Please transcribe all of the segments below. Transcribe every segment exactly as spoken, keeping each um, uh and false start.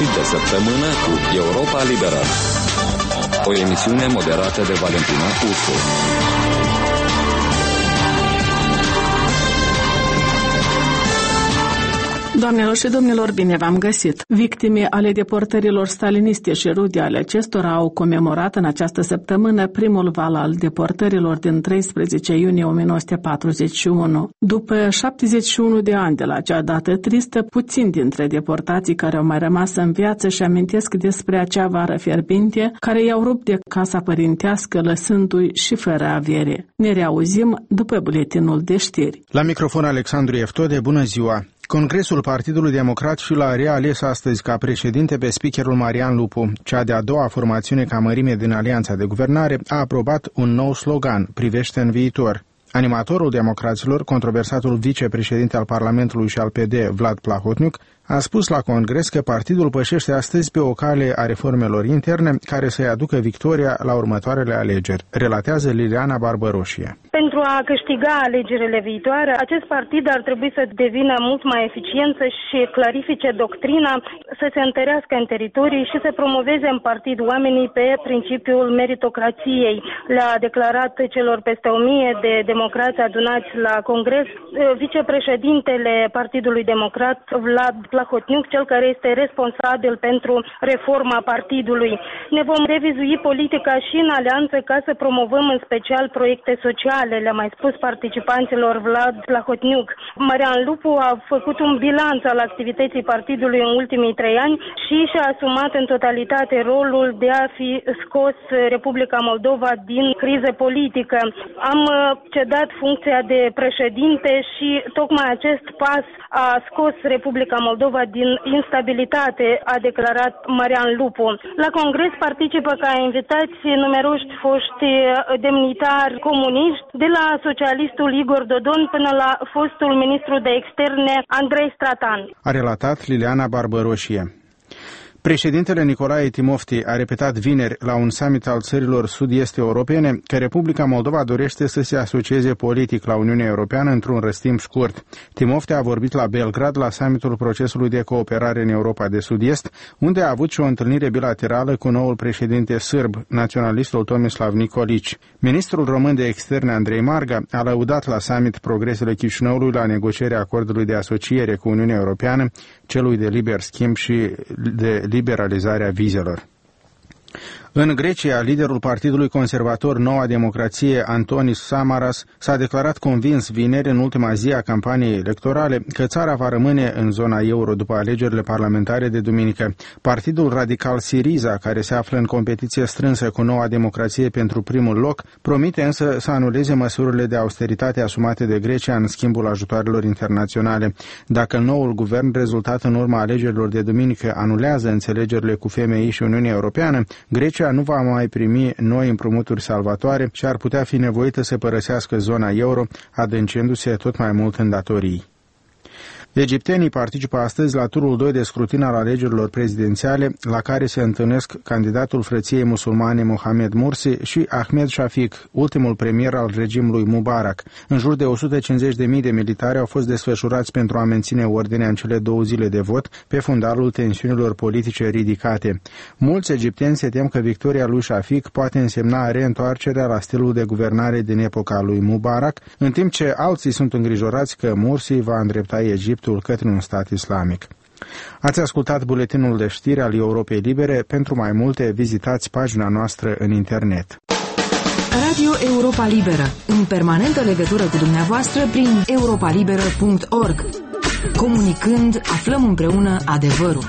sfârșit de săptămână cu Europa Liberă. O emisiune moderată de Valentina Ursu. Doamnelor și domnilor, bine v-am găsit! Victime ale deportărilor staliniste și rude ale acestora au comemorat în această săptămână primul val al deportărilor din treisprezece iunie o mie nouă sute patruzeci și unu. După șaptezeci și unu de ani de la acea dată tristă, puțini dintre deportații care au mai rămas în viață și amintesc despre acea vară fierbinte care i-au rupt de casa părintească, lăsându-i și fără avere. Ne reauzim după buletinul de știri. La microfon Alexandru Eftode, bună ziua! Congresul Partidului Democrat și l-a reales astăzi ca președinte pe speakerul Marian Lupu. Cea de-a doua formațiune ca mărime din Alianța de Guvernare a aprobat un nou slogan, privește în viitor. Animatorul democraților, controversatul vicepreședinte al Parlamentului și al P D, Vlad Plahotniuc, a spus la Congres că partidul pășește astăzi pe o cale a reformelor interne care să-i aducă victoria la următoarele alegeri, relatează Liliana Barbăroșie. Pentru a câștiga alegerile viitoare, acest partid ar trebui să devină mult mai eficient și clarifice doctrina, să se întărească în teritorii și să promoveze în partid oamenii pe principiul meritocrației. Le-a declarat celor peste o mie de democrați adunați la Congres vicepreședintele Partidului Democrat, Vlad Plahotniuc, cel care este responsabil pentru reforma partidului. Ne vom revizui politica și în alianță ca să promovăm în special proiecte sociale, le-a mai spus participanților Vlad Plahotniuc. Marian Lupu a făcut un bilanț al activității partidului în ultimii trei ani și și-a asumat în totalitate rolul de a fi scos Republica Moldova din criză politică. Am cedat funcția de președinte și tocmai acest pas a scos Republica Moldova din instabilitate, a declarat Marian Lupu. La Congres participă ca invitați numeroși foști demnitari comuniști, de la socialistul Igor Dodon până la fostul ministru de externe Andrei Stratan. A relatat Liliana Barbăroșie. Președintele Nicolae Timofti a repetat vineri la un summit al țărilor sud-est europene că Republica Moldova dorește să se asocieze politic la Uniunea Europeană într-un răstimp scurt. Timofti a vorbit la Belgrad la summitul procesului de cooperare în Europa de Sud-Est, unde a avut și o întâlnire bilaterală cu noul președinte sârb, naționalistul Tomislav Nikolić. Ministrul român de externe Andrei Marga a lăudat la summit progresele Chișinăului la negocierea acordului de asociere cu Uniunea Europeană, celui de liber schimb și de liberalizarea vizelor. În Grecia, liderul Partidului Conservator Noua Democrație, Antonis Samaras, s-a declarat convins vineri în ultima zi a campaniei electorale că țara va rămâne în zona euro după alegerile parlamentare de duminică. Partidul radical Syriza, care se află în competiție strânsă cu Noua Democrație pentru primul loc, promite însă să anuleze măsurile de austeritate asumate de Grecia în schimbul ajutoarelor internaționale. Dacă noul guvern rezultat în urma alegerilor de duminică anulează înțelegerile cu F M I și Uniunea Europeană, Grecia nu va mai primi noi împrumuturi salvatoare și ar putea fi nevoită să părăsească zona euro, adâncindu-se tot mai mult în datorii. Egiptenii participă astăzi la turul doi de scrutin al alegerilor prezidențiale, la care se întâlnesc candidatul frăției musulmane Mohamed Morsi și Ahmed Shafik, ultimul premier al regimului Mubarak. În jur de o sută cincizeci de mii de militari au fost desfășurați pentru a menține ordinea în cele două zile de vot, pe fundalul tensiunilor politice ridicate. Mulți egipteni se tem că victoria lui Shafik poate însemna reîntoarcerea la stilul de guvernare din epoca lui Mubarak, în timp ce alții sunt îngrijorați că Morsi va îndrepta Egiptul către un stat islamic. Ați ascultat buletinul de știri al Europei Libere. Pentru mai multe, vizitați pagina noastră în internet. Radio Europa Liberă, în permanentă legătură cu dumneavoastră prin europa liberă punct org. Comunicând, aflăm împreună adevărul.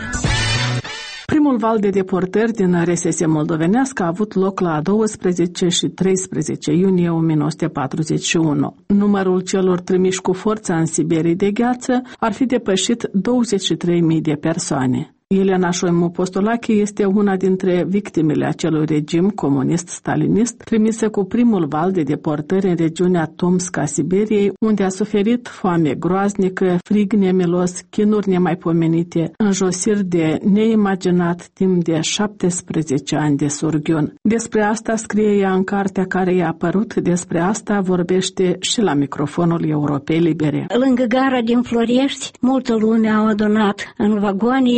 Primul val de deportări din R S S moldovenească a avut loc la doisprezece și treisprezece iunie o mie nouă sute patruzeci și unu. Numărul celor trimiși cu forța în Siberii de gheață ar fi depășit douăzeci și trei mii de persoane. Elena Șoimu Postolache este una dintre victimele acelui regim comunist-stalinist trimise cu primul val de deportări în regiunea Tomsk a Siberiei, unde a suferit foame groaznică, frig nemilos, chinuri nemaipomenite, înjosiri de neimaginat timp de șaptesprezece ani de surghiun. Despre asta scrie ea în cartea care i-a apărut, despre asta vorbește și la microfonul Europei Libere. Lângă gara din Florești, multă lume au adunat în vagoane, i-au băgat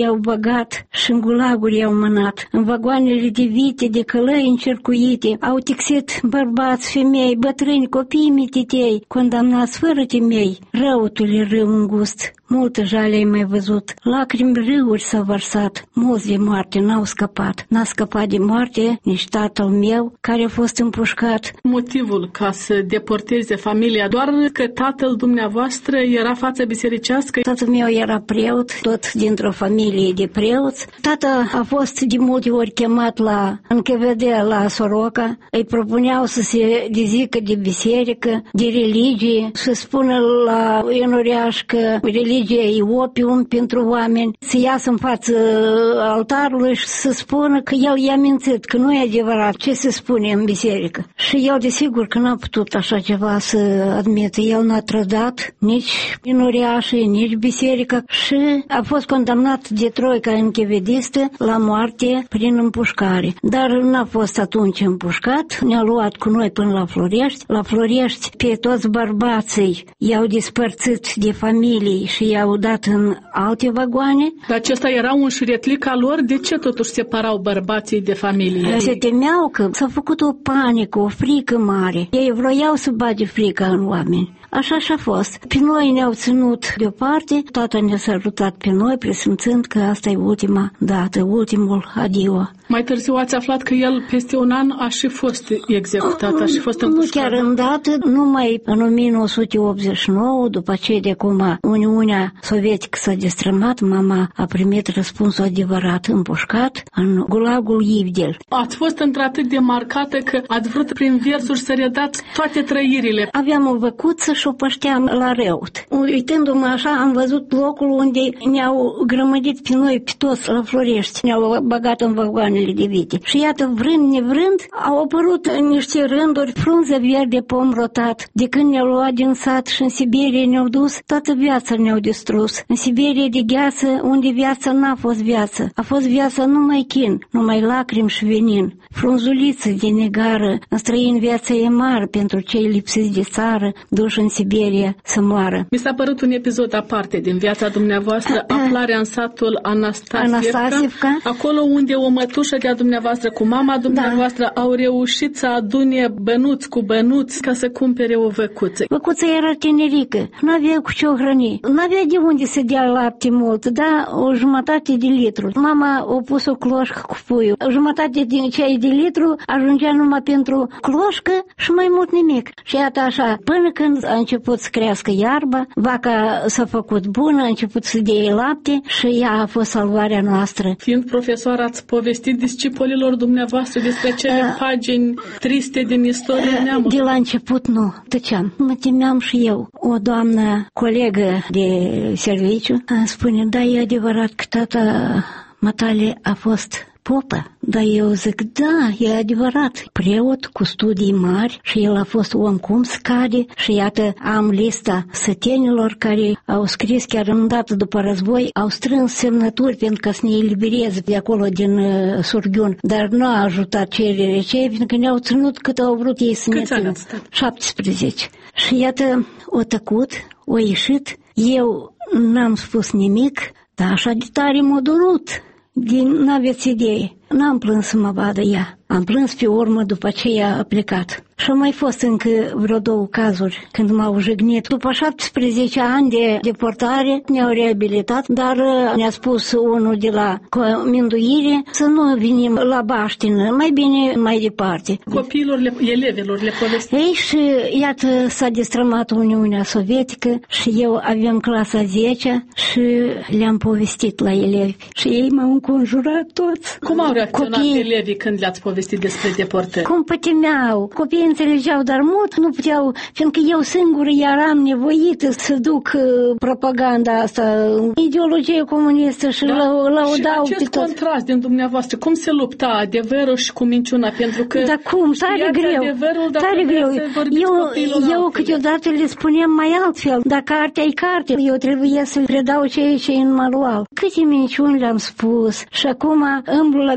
băgat și în gulaguri i-au mânat. În vagoanele de vite, de călăi încercuite, au tixit bărbați, femei, bătrâni, copii mititei, condamnați fără temei, răutule râu îngust. Multă jale ai mai văzut, lacrimi râuri s-au vărsat, mulți de moarte n-au scăpat. N-a scăpat de moarte nici tatăl meu, care a fost împușcat. Motivul ca să deporteze familia, doar că tatăl dumneavoastră era față bisericească? Tatăl meu era preot, tot dintr-o familie de preoți. Tata a fost de multe ori chemat la N K V D, la Soroca. Îi propuneau să se dezică de biserică, de religie, să spună la enoriaș că religia e opium pentru oameni, să iasă în față altarului și să spună că el i-a mințit, că nu e adevărat ce se spune în biserică. Și el desigur că n-a putut așa ceva să admită. El n-a trădat nici enoriașii, nici biserică și a fost condamnat de troica închevedistă la moarte prin împușcare. Dar n-a fost atunci împușcat, ne-a luat cu noi până la Florești. La Florești pe toți bărbații i-au despărțit de familii și i-au dat în alte vagoane. Dar acesta era un șiretlic al lor? De ce totuși separau bărbații de familie? Se temeau că s-a făcut o panică, o frică mare. Ei vroiau să bage frica în oameni. Așa și-a fost. Pe noi ne-au ținut deoparte, tata ne-a salutat pe noi, presimțând că asta e ultima dată, ultimul adio. Mai târziu ați aflat că el peste un an a și fost executat, a și fost împușcat. Nu chiar îndată, numai în o mie nouă sute optzeci și nouă, după ce de cum Uniunea Sovietică s-a destrămat, mama a primit răspunsul adevărat, împușcat în gulagul Ivdel. Ați fost într-atât de marcată că ați vrut prin versuri să redați toate trăirile. Aveam o văcuță și o pășteam la Reut. Uitându-mă așa, am văzut locul unde ne-au grămădit pe noi, pe toți la Florești. Ne-au băgat în vagoanele de vite. Și iată, vrând nevrând, au apărut în niște rânduri frunze verde, pom rotat. De când ne-au luat din sat și în Siberie ne-au dus, toată viața ne-au distrus. În Siberie de gheață, unde viața n-a fost viață. A fost viața numai chin, numai lacrimi și venin. Frunzuliță de negară, în străin viața e mare pentru cei lipsiți de țară, duși în Siberia să moară. Mi s-a părut un episod aparte din viața dumneavoastră, aflarea în satul Anastasievca, Anastasievca. Acolo unde o mătușă de-a dumneavoastră cu mama dumneavoastră da. au reușit să adune bănuți cu bănuți ca să cumpere o văcuță. Văcuța era tinerică, n-avea cu ce o hrăni, n-avea de unde să dea lapte mult, da, o jumătate de litru. Mama a pus o cloșcă cu puiul. O jumătate din cei de litru ajungea numai pentru cloșcă și mai mult nimic. Și iată așa, până când a început să crească iarba, vaca s-a făcut bună, a început să dea lapte și ea a fost salvarea noastră. Fiind profesor, ați povestit discipolilor dumneavoastră despre cele uh, pagini triste din istoria neamului? De la început nu, tăceam. Mă temeam și eu. O doamnă, colegă de serviciu, spune, da, e adevărat că tata matale a fost popă. Dar eu zic, da, e adevărat. Preot cu studii mari și el a fost om cum scade și iată am lista sătenilor care au scris chiar îndată după război, au strâns semnături pentru ca să ne elibereze de acolo din uh, Surghiun, dar nu a ajutat cererile cei, pentru că ne-au ținut cât au vrut ei să ne țină. șaptesprezece. Și iată, o tăcut, o ieșit, eu n-am spus nimic, dar așa de tare m-a durut. Din n-aveți idee. N-am plâns să mă vadă ea. Am plâns pe urmă după ce ea a plecat. Și au mai fost încă vreo două cazuri când m-au jignit. După șaptesprezece ani de deportare ne-au reabilitat, dar ne-a spus unul de la Minduire să nu venim la baștină, mai bine mai departe. Copiilor, le, elevilor le povestit. Ei, și iată s-a destrămat Uniunea Sovietică și eu aveam clasa zece și le-am povestit la elevi. Și ei m-au înconjurat toți. Cum au reacționat Copii... elevii când le-ați povestit despre deportări? Cum pătimeau. Copiii înțelegeau, dar mult nu puteau, fiindcă eu singură eram nevoită să duc uh, propaganda asta, ideologie comunistă și da. laudau și acest pe toți. contrast din dumneavoastră, cum se lupta adevărul și cu minciuna? Pentru că da cum, tare greu, tare greu. Eu, eu câteodată le spuneam mai altfel, dar cartea e carte, eu trebuie să predau ceea ce e în manual. Câte minciuni le-am spus și acum îmblu la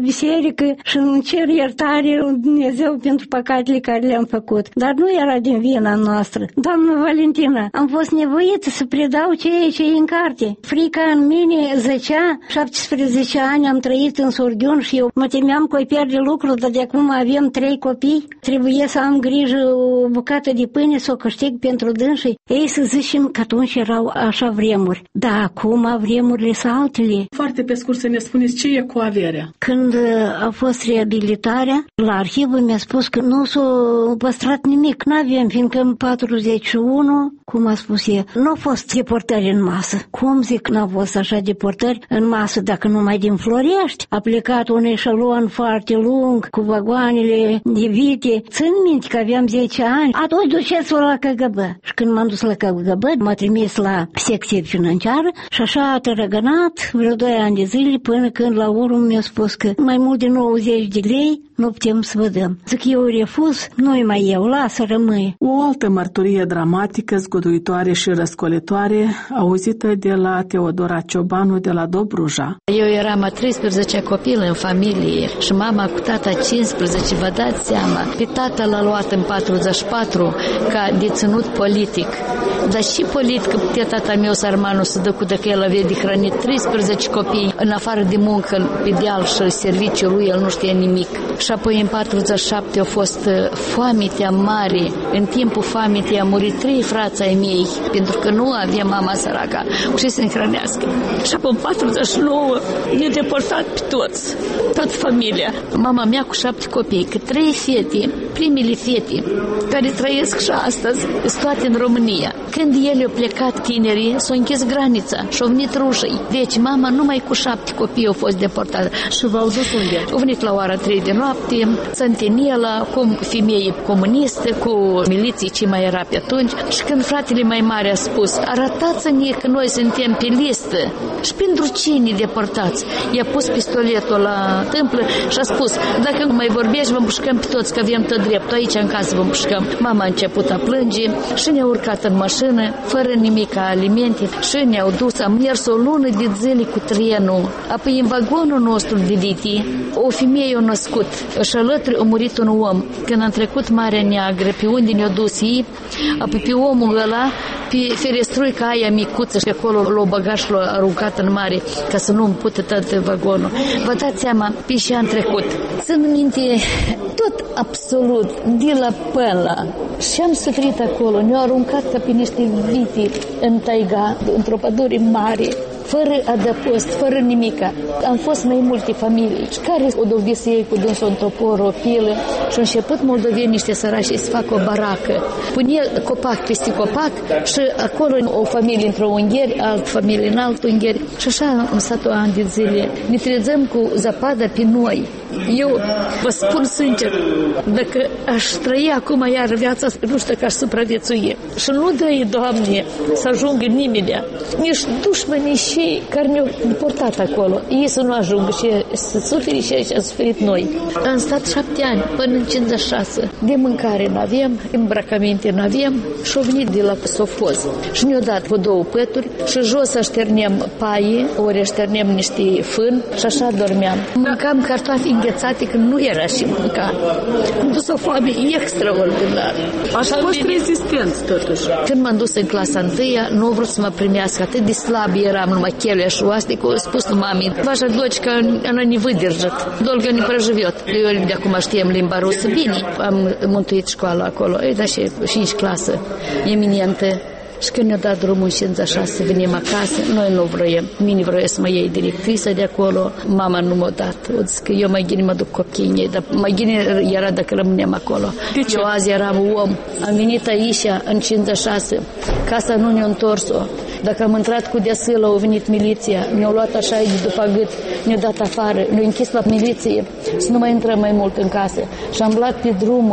biserică și îmi cer iertare lui Dumnezeu pentru păcatele care le-am făcut. Dar nu era din vina noastră. Doamnă Valentina, am fost nevoită să predau ceea ce e în carte. Frica în mine zăcea, șaptesprezece ani am trăit în sorghiun și eu mă temeam că îi pierde lucrul, dar de acum avem trei copii. Trebuie să am grijă o bucată de pâine să o câștig pentru dânsii. Ei, să zicem că atunci erau așa vremuri. Dar acum vremurile sunt altele. Foarte pe scurt să ne spuneți ce e cu averea. Când a fost reabilitarea, la arhivă mi-a spus că nu s-a păstrat nimic. N-avem, fiindcă în patruzeci și unu, cum a spus e, nu au fost deportări în masă. Cum zic n-au fost așa deportări în masă dacă numai din Florești? A plecat un eșalon foarte lung cu vagoanele de vite. Țin minte că aveam zece ani. Atunci duceți-o la K G B. Și când m-am dus la K G B, m-a trimis la secție financiară și așa a tărăgănat vreo doi ani de zile până când la urmă mi-a spus că mai mult de nouăzeci de lei nu putem să vă dăm. Zic, eu refuz, nu-i mai eu, lasă, rămâi. O altă mărturie dramatică, zguduitoare și răscolitoare, auzită de la Teodora Ciobanu de la Dobruja. Eu eram a treisprezece copil în familie și mama cu tata cincisprezece, vă dați seama. Pe tata l-a luat în patruzeci și patru ca deținut politic. Dar și politic, pe tata meu Sarmanu să dă cu că el avea de hrănit treisprezece copii în afară de muncă, pe deal și serviciul lui, el nu știa nimic. Și apoi în patruzeci și șapte a fost foamitea mare. În timpul foamitei a murit trei frați ai mei, pentru că nu avea mama săraca cu ce să ne hrănească. Și apoi în patruzeci și nouă ne-a deportat pe toți, toată familia. Mama mea cu șapte copii, că trei fete, primele fete, care trăiesc și astăzi, sunt toate în România. Când ele au plecat tinerii, s-au închis granița și au venit rușii. Deci mama numai cu șapte copii au fost deportată. Și v-au dus unde? Au venit la ora trei de noapte, Țănteniela, cu femei comuniste, cu miliții ce mai era pe atunci. Și când fratele mai mare a spus, arătați-ne că noi suntem pe listă. Și pentru cine deportați? I-a pus pistoletul la tâmplă și a spus, dacă mai vorbești, vă împușcăm pe toți, că avem tot dreptul. Aici în casă vă împușcăm. Mama a început a plânge și ne-a urcat în mașină, fără nimic ca alimente, și ne-au dus. Am mers o lună de zile cu trenul. Apoi în vagonul nostru de liti, o femeie a născut și alături a murit un om. Când am trecut Marea Neagră, pe unde ne-a dus ei, apoi pe omul ăla, pe ferestruica aia micuță și acolo l-a băgat și l-a aruncat în mare ca să nu împute tot vagonul. Vă dați seama, pe și am trecut. Țin minte tot absolut, de la până la. Și am suferit acolo, ne-au aruncat ca pe niște vite în taiga, într-o pădure mare, fără adăpost, fără nimica. Am fost mai multe familii care o dovise ei cu dânsul un topor, o pilă și au început moldovenii niște sărași să facă o baracă. Pune copac peste copac și acolo o familie într-o ungheri, alt familie în alt ungheri. Și așa am stat o an de zile. Ne trezăm cu zăpada pe noi. Eu vă spun sincer, dacă aș trăi acum iar viața, nu știu că aș supraviețui. Și nu dă-i, Doamne, să ajungă nimeni. Nici dușmanii și care ne-au deportat acolo. Ei să nu ajungă și să suferi și aici am suferit noi. Am stat șapte ani până în cincizeci și șase. De mâncare n-avem, îmbrăcăminte n-avem și au venit de la Sofoz. Și ne-au dat cu două pături și jos așterneam paie, ori așterneam niște fân și așa dormeam. Mâncam cartofi înghețate când nu era și mânca. Am dus o foame extraordinar. Ați fost rezistenți totuși. Când m-am dus în clasa întâia, nu vreau să mă primească, atât de slab eram, numai chelea și oaste, că a spus mami, ваша дочка, она не выдержит, долго не проживет. Eu de acum știam limba rusă bine. Am mântuit școala acolo, e, da, și cinci clasă, eminentă. Și când ne-a dat drumul în cincizeci și șase să venim acasă, noi nu vroiam. Mine vroia să mă iei directrița de acolo, mama nu m-a dat. O zis că eu mai gine mă duc copiii, dar mai gine era dacă rămânem acolo. Eu azi eram om. Am venit aici în cincizeci și șase, casa nu ne-a întors-o. Dacă am intrat cu deasâlă, au venit miliția, ne-au luat așa de după gât, ne-au dat afară, ne-au închis la miliție să nu mai intrăm mai mult în casă. Și am luat pe drumuri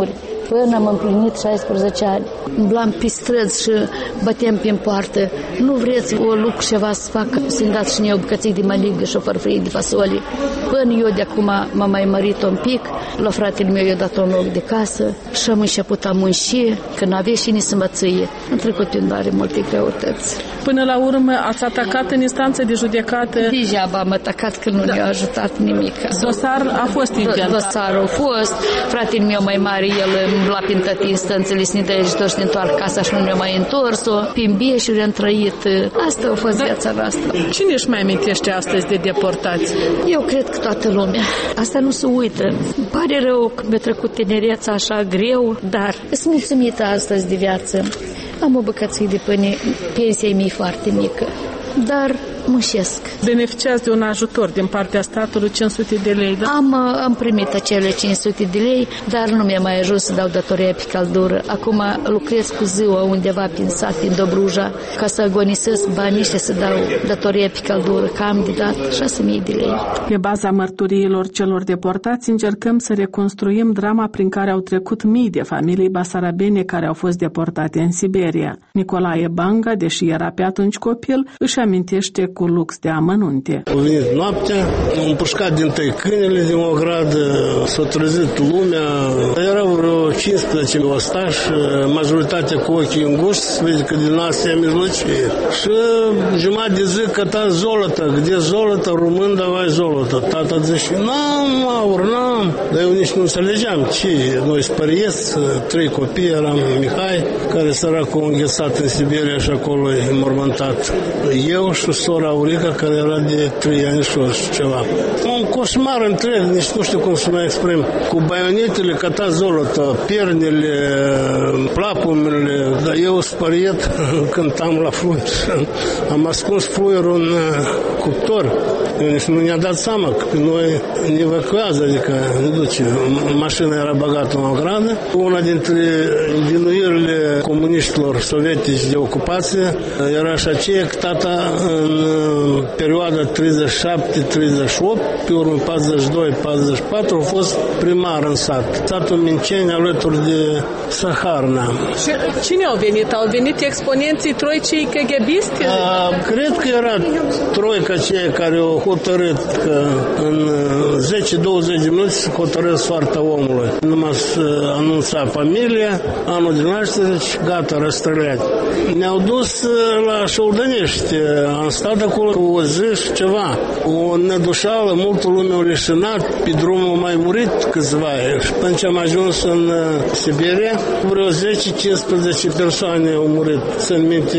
până am împlinit șaisprezece ani. Umblam pe străzi și băteam pe poartă. Nu vreți o lucru ceva să fac, să-mi dați și mie o bucățică de măligă și o farfurie de fasole. Până eu de acum m-am mai mărit un pic, la fratele meu i-a dat un loc de casă și am început a munci, că n-avea și nici să mă țâie. Am trecut în mare multe greutăți. Până la urmă ați atacat în instanță de judecată? Degeaba am atacat că nu da. ne-a ajutat nimic. Dosar a fost inventat. Dosarul a fost. Fratele meu mai mare, el îmbla prin toate instanțele, să ne dă ajutor să ne întoarcă casa și nu ne-a mai întors-o. Prin bieșuri am trăit. Asta a fost da. viața noastră. Cine își mai amintește astăzi de deportați? Eu cred că toată lumea. Asta nu se uită. Îmi pare rău că mi-a trecut tinereața așa greu, dar sunt mulțumită astăzi de viață. Am o bucățică de pâine, pensia e foarte mică, dar mușesc. Beneficiați de un ajutor din partea statului, cinci sute de lei, da? Am, am primit acele cinci sute de lei, dar nu mi-a mai ajuns să dau datoria pe căldură. Acum lucrez cu ziua undeva prin sat, în Dobruja, ca să agonisesc banii și să dau datoria pe căldură, că am de dat șase mii de lei. Pe baza mărturiilor celor deportați, încercăm să reconstruim drama prin care au trecut mii de familii basarabene care au fost deportate în Siberia. Nicolae Banga, deși era pe atunci copil, își amintește cu lux de amănunte. A venit noaptea, am împușcat din tăi câinele din o gradă, s-a trezit lumea, erau vreo cincisprezece ostași, majoritatea cu ochii înguși, vezi că din Asia Mijlocie. Și jumătate de zi căta zolătă, где zolătă, român, davai zolătă. Tata zice, n-am aur, n-am. Dar eu nici nu înțelegeam ce. Noi spărieți, trei copii, eram Mihai, care săracul a înghețat în Siberia și acolo e mormântat. Eu și sora Aurica, care era de trei ani și ceva. Un coșmar întreg, nici nu știu cum să mă exprim. Cu baionetele căta zolătă, pernele, plapumele, dar eu spăriet cântam la fluier. Am ascuns fluierul în cuptor. Nici nu ne-a dat seama că pe noi ne evacuează, adică ne duce. Mașina era bagată în o gradă. Una dintre învinuirile comuniștilor sovietici de ocupație era și aceea că tata în perioada treizeci și șapte treizeci și opt, pe urmă patruzeci și doi patruzeci și patru, a fost primar în sat. Satul Minceni, alături de Saharna. Și cine au venit? Au venit exponenții troicii kghebiste? Cred că era troica cei care au hotărât că în zece douăzeci de minute se hotărât soarta omului. Numai să anunța familia, anul de naștere și gata, răstrăleat. Ne-au dus la Șoldănești. Am stat acolo o zi și ceva. O nedușală, multă lume au leșinat, pe drum au mai murit câțiva. Și până ce am ajuns în Siberia, vreo zece cincisprezece persoane au murit. Țin minte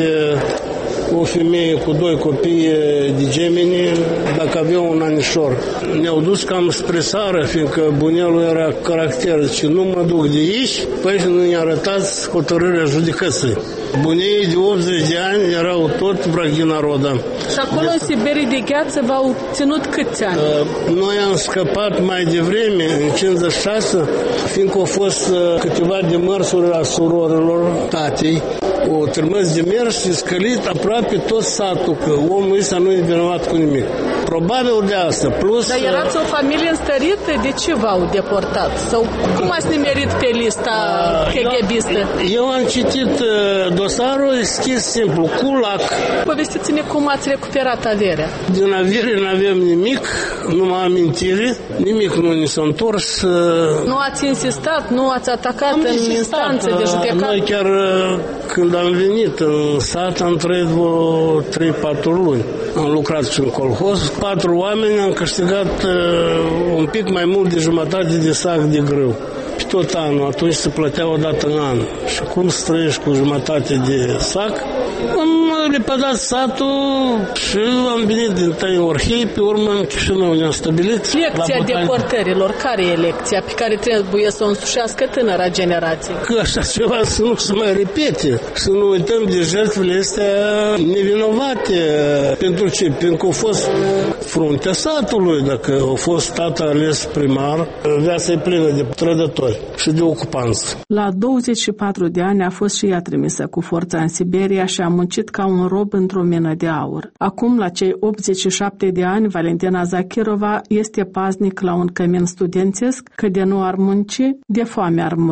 o femeie cu doi copii de gemeni, dacă avea un anișor. Ne-au dus cam spre sară, fiindcă bunelul era caracter. Zice, nu mă duc de aici, păi nu ne arătați hotărârea judecății. Bunei de optzeci de ani erau tot vraghi naroda. Și acolo în Siberie de gheață v-au ținut câți ani? Noi am scăpat mai devreme, în cincizeci și șase, fiindcă au fost câteva demersuri la surorilor tatei. O trimis de mers și scălit aproape tot satul, că omul ăsta nu e vinovat cu nimic. Probabil de asta. Plus, dar erați o familie înstărită? De ce v-au deportat? Sau cum ați nimerit pe lista kghebistă? Eu am citit dosarul, e scris simplu, culac. Povestiți-ne cum ați recuperat averea. Din avere nu avem nimic, numai amintire, nimic nu ni s-a întors. Nu ați insistat, nu ați atacat am în insistat. instanțe de judecată? Noi chiar când am venit în sat, am trăit vreo trei patru luni. Am lucrat și în colhoz. Patru oameni am câștigat uh, un pic mai mult de jumătate de sac de grâu. Pe tot anul, atunci se plătea o dată în an. Și cum să trăiești cu jumătate de sac? Am lepădat satul și am venit din tăi în Orhei, pe urmă în Chișinău ne-am stabilit. Lecția deportărilor, care e lecția pe care trebuie să o însușească tânăra generație? Că așa ceva să nu se mai repete, să nu uităm de jertfele astea nevinovate. Pentru ce? Pentru că a fost fruntea satului, dacă a fost tata ales primar, viața e plină de trădători și de ocupanți. La douăzeci și patru de ani a fost și ea trimisă cu forța în Siberia și a muncit ca un rob într-o mină de aur. Acum, la cei optzeci și șapte de ani, Valentina Zachirova este paznic la un cămin studențesc, că de nu ar munci, de foame ar muri.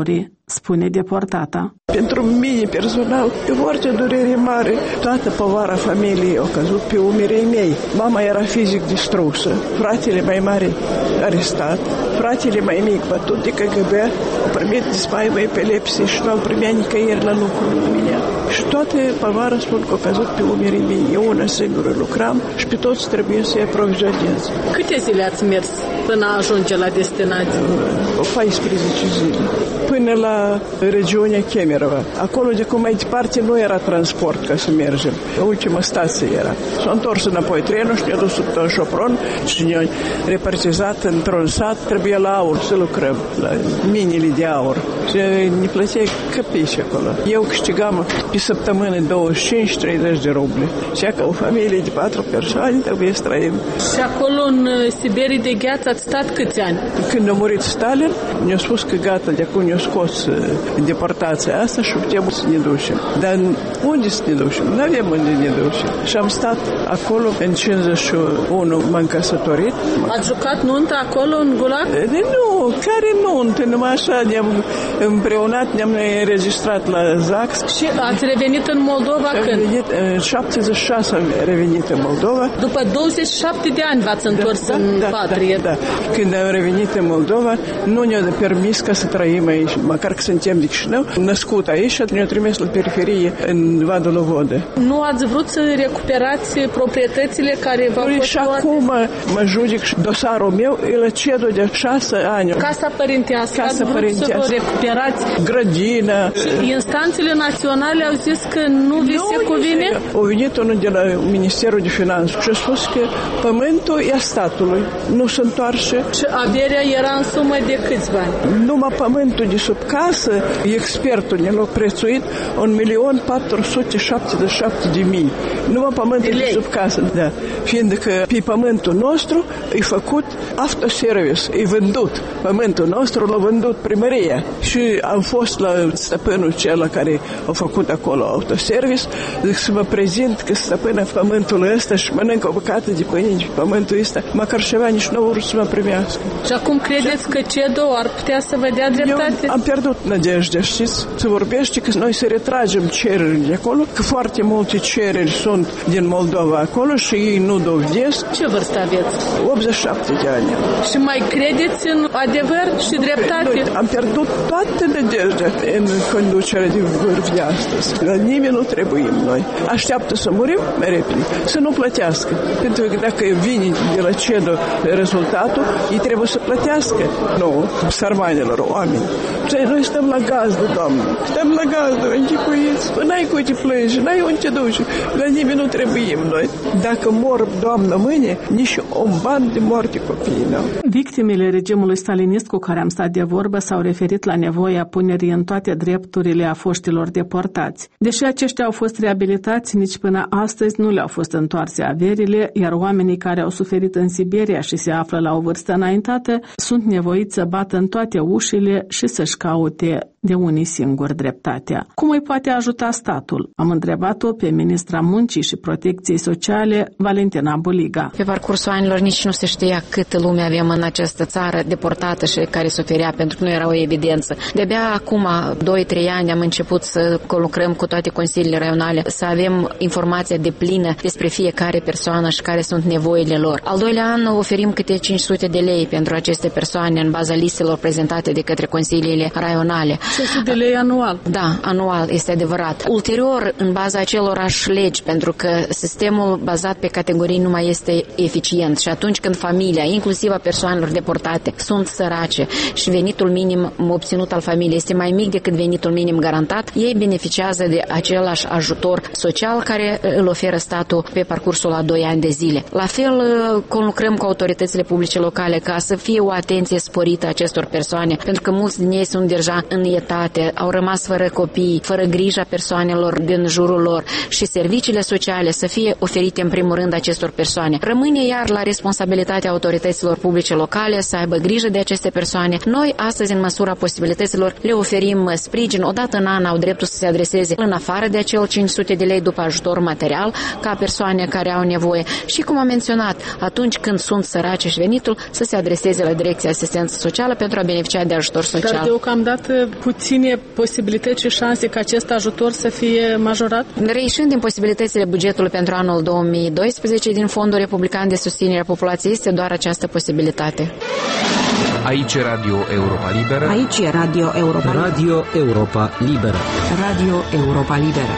spune deportata. Pentru mine personal e foarte durere mare. Toată povara familiei a căzut pe umerii mei. Mama era fizic distrusă, fratele mai mare arestat, fratele mai mic bătut de K G B, a primit spaimă epilepsie și nu al primea nicăieri la lucru la mine. Și toată povara spun că a căzut pe umerii mei. Eu una singură lucram și pe toți trebuie să-i aprovizionez. Câte zile ați mers până a ajunge la destinație? paisprezece zile. Până la regiunea Kemerova. Acolo de cum mai departe nu era transport ca să mergem. Ultima stație era. S-a întors înapoi trenul și ne-a dus în Șopron și ne-a repartizat într-un sat. Trebuie la aur să lucrăm, la minile de aur. Și ne plăteai căpici acolo. Eu câștigam pe săptămână douăzeci și cinci treizeci de ruble. Și ca o familie de patru persoane trebuie să trăim. Și acolo în Siberii de gheață ați stat câți ani? Când a murit Stalin, ne-a spus că gata, de acum ne-a scos deportația asta și putem să ne ducem. Dar unde să ne ducem? Nu avem unde ne ducem. Și am stat acolo în cincizeci și unu, m-am căsătorit. Ați jucat nuntă acolo în Gulag? Nu, care nuntă? Numai așa ne-am împreunat, ne-am înregistrat la Zax. Și ați revenit în Moldova am când? Revenit, în șaptezeci și șase am revenit în Moldova. După douăzeci și șapte de ani v-ați întors da, în da, patrie. Da, da. Când am revenit în Moldova, nu ne-a permis ca să trăim aici, măcar că suntem de Chișinău, născut aici, ne-a trimis la periferie în Vadul Lovodă. Nu ați vrut să recuperați proprietățile care v-au fost și acum mă judic și dosarul meu e la cedul de șase ani. Casa părintească, Casa ați vrut părintească. să vă recuperați? Grădină. Și instanțele naționale au zis că nu vi se cuvine? A venit unul de la Ministerul de Finanțe și a spus că pământul e a statului, nu se întoarce. Și averea era în sumă de câți bani? Numai pământul de sub casă, expertul ne l-a prețuit un milion patru sute șaptezeci și șapte de mii. Numai pământul de, de sub casă, da. Fiindcă pe pământul nostru e făcut autoservice, e vândut. Pământul nostru l-a vândut primăria. Și am fost la stăpânul cel care a făcut acolo autoservice, zic să mă prezint că stăpână pământul ăsta și mănânc o bucată de pâine de pământul ăsta, măcar ceva nici nu vor să mă primească. Și acum credeți că C E D O ar putea să vă dea dreptate? Eu am pierdut nădejdea, știți? Se vorbește că noi să retragem cererile de acolo, că foarte multe cereri sunt din Moldova acolo și ei nu dovedesc. Ce vârstă aveți? optzeci și șapte de ani. Și mai credeți în adevăr și dreptate? Noi am pierdut toată nădejdea în conducerea de vârf de astăzi. La nimeni nu trebuim noi. Așteaptă să murim mai repede, să nu plătească. Pentru că dacă vine de la C E D O rezultatul, ei trebuie să plătească. Nu, sarmanilor, oameni. Și noi stăm la gazdă, Doamne. Stăm la gazdă, închipuiți. N-ai cu ce plângi, n-ai unde te duci. La nimeni nu trebuim noi. Dacă mor, Doamnă, mâine, nici un ban de moarte copiii n-au. Victimele regimului stalinist cu care am stat de vorbă s-au referit la nevoia punerii în toate drepturile a foștilor deportați. Deși aceștia au fost reabilitați, nici până astăzi nu le-au fost întoarse averile, iar oamenii care au suferit în Siberia și se află la o vârstă înaintată sunt nevoiți să bată în toate ușile și să-și caute de unii singuri dreptatea. Cum îi poate ajuta statul? Am întrebat-o pe ministra Muncii și Protecției Sociale, Valentina Buliga. Pe parcursul anilor nici nu se știa câtă lume avem în această țară deportată și care suferea, pentru că nu era o evidență. De-abia acum, doi trei ani, am început să lucrăm cu toate consiliile raionale, să avem informația deplină despre fiecare persoană și care sunt nevoile lor. Al doilea an oferim câte cinci sute de lei pentru aceste persoane în baza listelor prezentate de către consiliile raionale. cinci sute de lei anual. Da, anual, este adevărat. Ulterior, în baza acelorași legi, pentru că sistemul bazat pe categorii nu mai este eficient și atunci când familia, inclusiv a persoanelor deportate, sunt sărace și venitul minim obținut al familiei este mai mic decât venitul minim garantat, ei beneficiază de același ajutor social care îl oferă statul pe parcursul a doi ani de zile. La fel, conlucrăm cu autoritățile publice locale ca să fie o atenție sporită acestor persoane, pentru că mulți din ei sunt deja în etate, au rămas fără copii, fără grija persoanelor din jurul lor și serviciile sociale să fie oferite în primul rând acestor persoane. Rămâne iar la responsabilitatea autorităților publice locale să aibă grijă de aceste persoane. Noi astăzi, în măsura posibilităților, le oferim sprijin. Odată în an au dreptul să se adreseze în afară de acel cinci sute de lei după ajutor material ca persoane care au nevoie și, cum am menționat, atunci când sunt sărace și venitul, să se adreseze la Direcția Asistență Socială pentru a beneficia de ajutor social. Dar deocamdată puțin puține posibilități și șanse ca acest ajutor să fie majorat? Reieșind din posibilitățile bugetului pentru anul două mii doisprezece din Fondul Republican de Susținere a Populației este doar această posibilitate. Aici e Radio Europa Liberă. Aici e Radio Europa Liberă. Radio Europa Liberă. Radio Europa Liberă.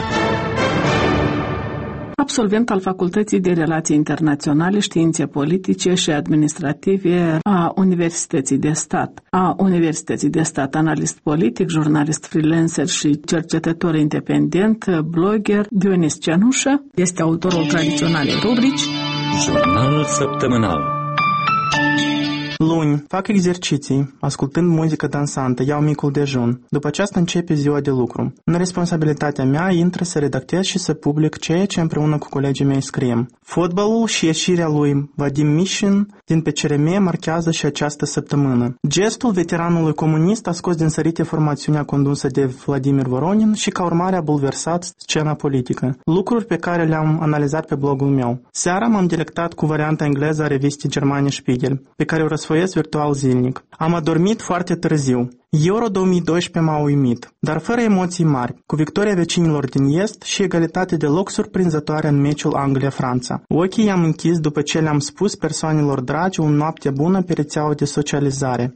Absolvent al Facultății de Relații Internaționale, Științe Politice și Administrative a Universității de Stat. A Universității de Stat, analist politic, jurnalist freelancer și cercetător independent, blogger, Dionis Cenușă este autorul tradiționalei rubrici Jurnalul Săptămânal. Luni, fac exerciții, ascultând muzică dansantă, iau micul dejun. După aceasta începe ziua de lucru. În responsabilitatea mea intră să redactez și să public ceea ce împreună cu colegii mei scriem. Fotbalul și ieșirea lui Vadim Mishin din P C R M marchează și această săptămână. Gestul veteranului comunist a scos din sărite formațiunea condusă de Vladimir Voronin și ca urmare a bulversat scena politică. Lucruri pe care le-am analizat pe blogul meu. Seara m-am delectat cu varianta engleză a revistei germane Spiegel, pe care o răsfoiesc virtual zilnic. Am adormit foarte târziu. Euro două mii doisprezece m-a uimit, dar fără emoții mari, cu victoria vecinilor din Est și egalitate de loc surprinzătoare în meciul Anglia-Franța. Ochii i-am închis după ce le-am spus persoanelor dragi o noapte bună pe rețeaua de socializare.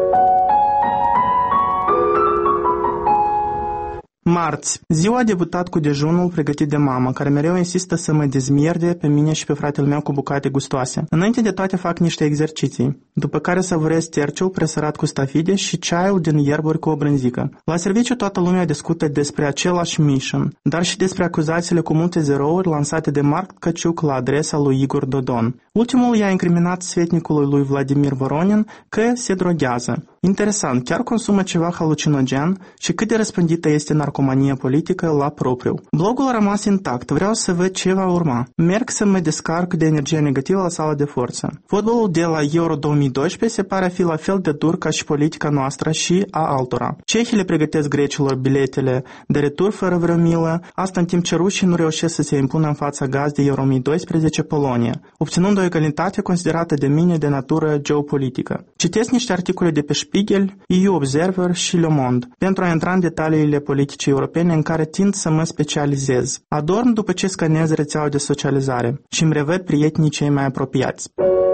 Marți. Ziua a debutat cu dejunul pregătit de mama, care mereu insistă să mă dezmierde pe mine și pe fratele meu cu bucate gustoase. Înainte de toate fac niște exerciții, după care savurez terciul presărat cu stafide și ceaiul din ierburi cu o brânzică. La serviciu toată lumea discută despre același mission, dar și despre acuzațiile cu multe zerouri lansate de Marc Căciuc la adresa lui Igor Dodon. Ultimul i-a incriminat sfetnicului lui Vladimir Voronin că se droghează. Interesant, chiar consumă ceva halucinogen și cât de răspândită este narcomania politică la propriu. Blogul a rămas intact, vreau să văd ce va urma. Merg să mă descarc de energie negativă la sala de forță. Fotbalul de la Euro două mii doisprezece se pare a fi la fel de dur ca și politica noastră și a altora. Cehii le pregătesc grecilor biletele de retur fără vreo milă, asta în timp ce rușii nu reușesc să se impună în fața gazdei Euro două mii doisprezece Polonia, obținând o egalitate considerată de mine de natură geopolitică. Citesc niște articole de pe Spiegel, E U Observer și Le Monde pentru a intra în detaliile politice europene în care tind să mă specializez. Adorm după ce scanez rețeaua de socializare și îmi revăd prietenii cei mai apropiați.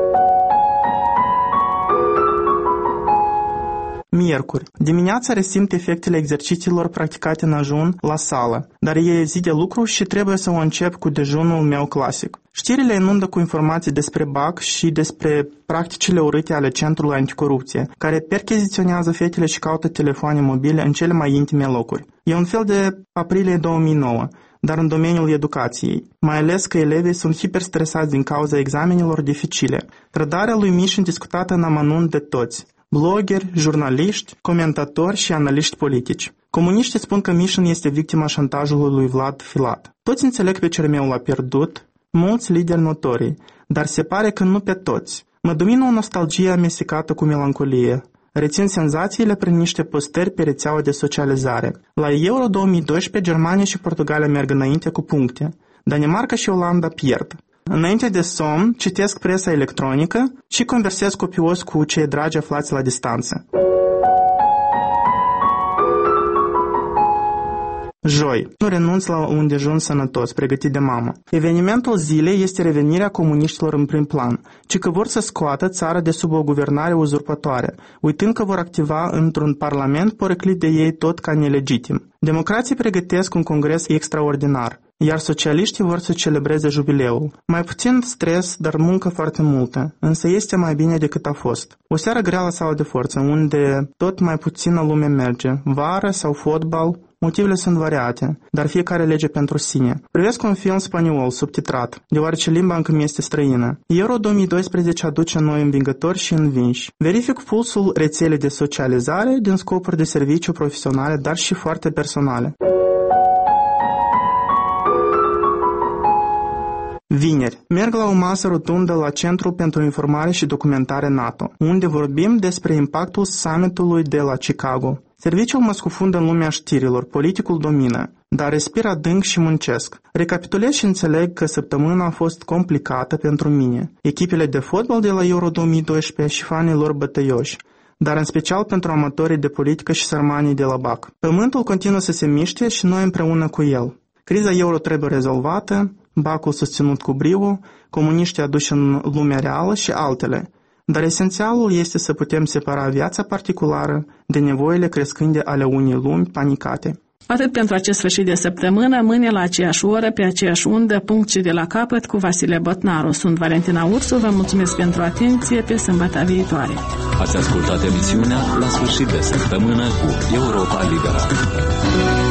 Miercuri. Dimineața resimt efectele exercițiilor practicate în ajun la sală, dar e zi de lucru și trebuie să o încep cu dejunul meu clasic. Știrile inundă cu informații despre B A C și despre practicile urâte ale Centrului Anticorupție, care percheziționează fetele și caută telefoane mobile în cele mai intime locuri. E un fel de aprilie două mii nouă, dar în domeniul educației, mai ales că elevii sunt hiperstresați din cauza examenelor dificile. Trădarea lui Mishin discutată în amănunt de toți. Blogeri, jurnaliști, comentatori și analiști politici. Comuniștii spun că Mishin este victima șantajului lui Vlad Filat. Toți înțeleg pe C R M-ul a pierdut, mulți lideri notorii, dar se pare că nu pe toți. Mă domină o nostalgie amestecată cu melancolie. Rețin senzațiile prin niște postări pe rețeaua de socializare. La Euro două mii doisprezece, Germania și Portugalia merg înainte cu puncte. Danemarca și Olanda pierd. Înainte de somn, citesc presa electronică și conversez copios cu cei dragi aflați la distanță. Joi. Nu renunț la un dejun sănătos, pregătit de mamă. Evenimentul zilei este revenirea comuniștilor în prim plan, ci că vor să scoată țara de sub o guvernare uzurpătoare, uitând că vor activa într-un parlament poreclit de ei tot ca nelegitim. Democrații pregătesc un congres extraordinar, iar socialiștii vor să celebreze jubileul. Mai puțin stres, dar muncă foarte multă, însă este mai bine decât a fost. O seară grea la sala de forță, unde tot mai puțină lume merge, vară sau fotbal. Motivele sunt variate, dar fiecare lege pentru sine. Privesc un film spaniol subtitrat, deoarece limba încă mi este străină. Euro două mii doisprezece aduce noi învingători și învinși. Verific pulsul rețelei de socializare din scopuri de serviciu profesionale, dar și foarte personale. Vineri. Merg la o masă rotundă la Centrul pentru Informare și Documentare NATO, unde vorbim despre impactul summitului de la Chicago. Serviciul mă scufundă în lumea știrilor, politicul domină, dar respir adânc și muncesc. Recapitulez și înțeleg că săptămâna a fost complicată pentru mine, echipele de fotbal de la Euro două mii doisprezece și fanii lor bătăioși. dar în special pentru amatorii de politică și sărmanii de la B A C. Pământul continuă să se miște și noi împreună cu el. Criza euro trebuie rezolvată, B A C-ul susținut cu brio, comuniștii aduși în lumea reală și altele. Dar esențialul este să putem separa viața particulară de nevoile crescânde ale unei lumi panicate. Atât pentru acest sfârșit de săptămână, mâine la aceeași oră, pe aceeași undă, punct și de la capăt cu Vasile Botnaru. Sunt Valentina Ursu, vă mulțumesc pentru atenție, pe sâmbătă viitoare. Ați ascultat emisiunea La sfârșit de săptămână cu Europa Liberă.